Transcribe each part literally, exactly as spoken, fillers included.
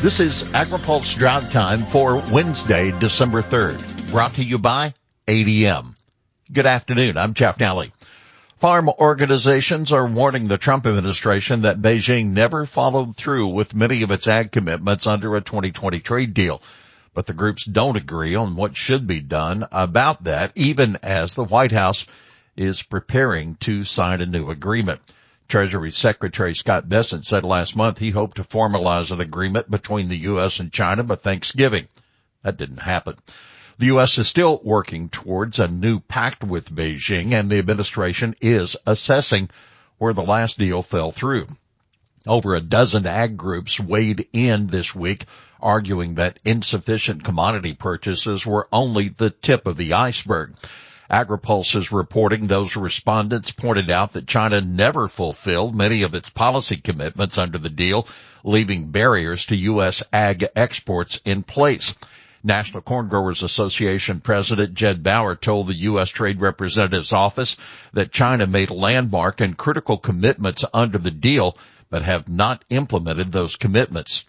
This is AgriPulse Drive Time for Wednesday, December third, brought to you by A D M. Good afternoon. I'm Jeff Nally. Farm organizations are warning the Trump administration that Beijing never followed through with many of its ag commitments under a twenty twenty trade deal. But the groups don't agree on what should be done about that, even as the White House is preparing to sign a new agreement. Treasury Secretary Scott Bessent said last month he hoped to formalize an agreement between the U S and China by Thanksgiving. That didn't happen. The U S is still working towards a new pact with Beijing, and the administration is assessing where the last deal fell through. Over a dozen ag groups weighed in this week, arguing that insufficient commodity purchases were only the tip of the iceberg. AgriPulse is reporting those respondents pointed out that China never fulfilled many of its policy commitments under the deal, leaving barriers to U S ag exports in place. National Corn Growers Association President Jed Bauer told the U S Trade Representative's office that China made landmark and critical commitments under the deal, but have not implemented those commitments.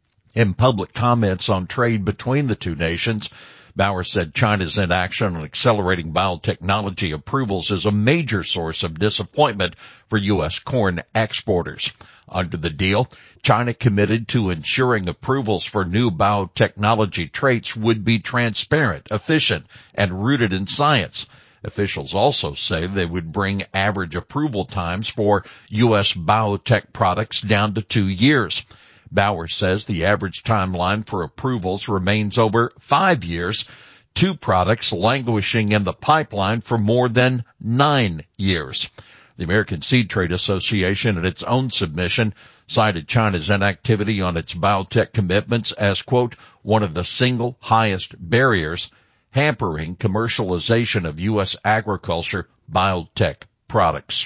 In public comments on trade between the two nations, Bauer said China's inaction on accelerating biotechnology approvals is a major source of disappointment for U S corn exporters. Under the deal, China committed to ensuring approvals for new biotechnology traits would be transparent, efficient, and rooted in science. Officials also say they would bring average approval times for U S biotech products down to two years. Bauer says the average timeline for approvals remains over five years, two products languishing in the pipeline for more than nine years. The American Seed Trade Association, in its own submission, cited China's inactivity on its biotech commitments as, quote, one of the single highest barriers hampering commercialization of U S agriculture biotech products.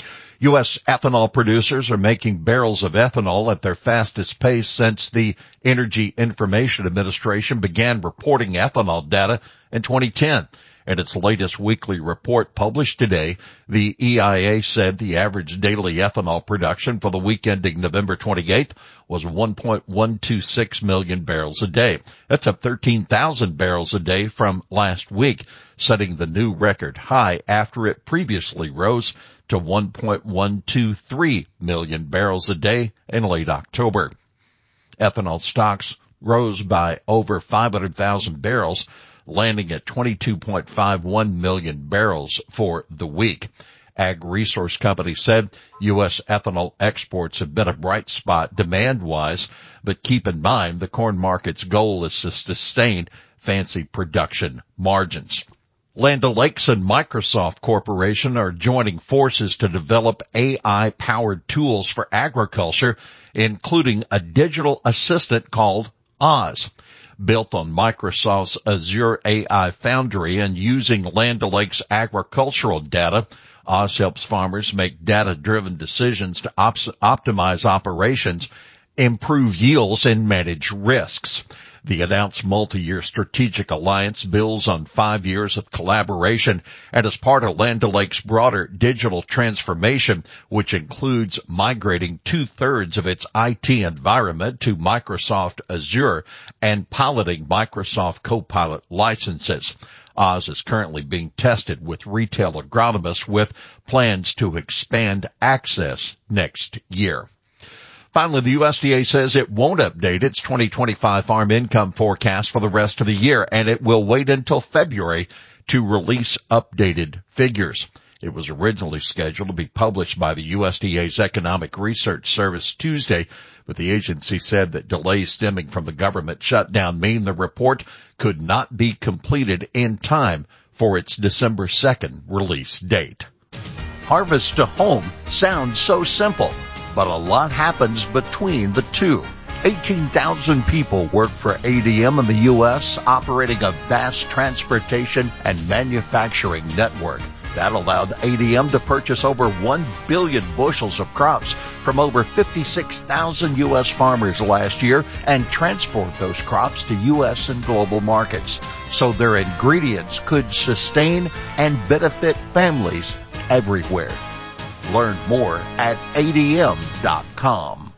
U S ethanol producers are making barrels of ethanol at their fastest pace since the Energy Information Administration began reporting ethanol data in twenty ten. In its latest weekly report published today, the E I A said the average daily ethanol production for the week ending November twenty-eighth was one point one two six million barrels a day. That's up thirteen thousand barrels a day from last week, setting the new record high after it previously rose to one point one two three million barrels a day in late October. Ethanol stocks rose by over five hundred thousand barrels, landing at twenty-two point five one million barrels for the week. Ag Resource Company said U S ethanol exports have been a bright spot demand-wise, but keep in mind the corn market's goal is to sustain fancy production margins. Land O'Lakes and Microsoft Corporation are joining forces to develop A I-powered tools for agriculture, including a digital assistant called Oz. Built on Microsoft's Azure A I Foundry and using Land O'Lakes agricultural data, Oz helps farmers make data-driven decisions to op- optimize operations, improve yields, and manage risks. The announced multi-year strategic alliance builds on five years of collaboration and is part of Land O'Lakes' broader digital transformation, which includes migrating two-thirds of its I T environment to Microsoft Azure and piloting Microsoft Copilot licenses. Oz is currently being tested with retail agronomists with plans to expand access next year. Finally, the U S D A says it won't update its twenty twenty-five farm income forecast for the rest of the year, and it will wait until February to release updated figures. It was originally scheduled to be published by the U S D A's Economic Research Service Tuesday, but the agency said that delays stemming from the government shutdown mean the report could not be completed in time for its December second release date. Harvest to home sounds so simple, but a lot happens between the two. eighteen thousand people work for A D M in the U S, operating a vast transportation and manufacturing network. That allowed A D M to purchase over one billion bushels of crops from over fifty-six thousand U S farmers last year and transport those crops to U S and global markets so their ingredients could sustain and benefit families everywhere. Learn more at A D M dot com.